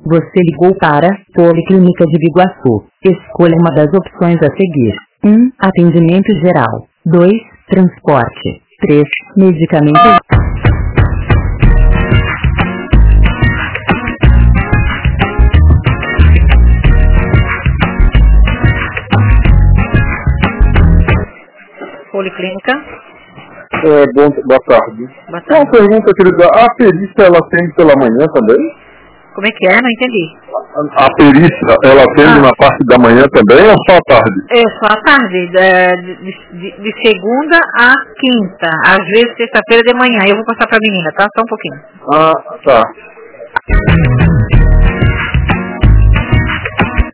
Você ligou para Policlínica de Biguaçu. Escolha uma das opções a seguir. 1. Atendimento geral. 2. Transporte. 3. Medicamentos. Policlínica. Boa tarde. Boa tarde. Uma pergunta, querida. A perícia, ela atende pela manhã também? Como é que é? Não entendi. A perícia, ela atende na parte da manhã também ou só à tarde? É só à tarde, de segunda a quinta. Às vezes sexta-feira de manhã. Eu vou passar para a menina, tá? Só um pouquinho. Ah, tá.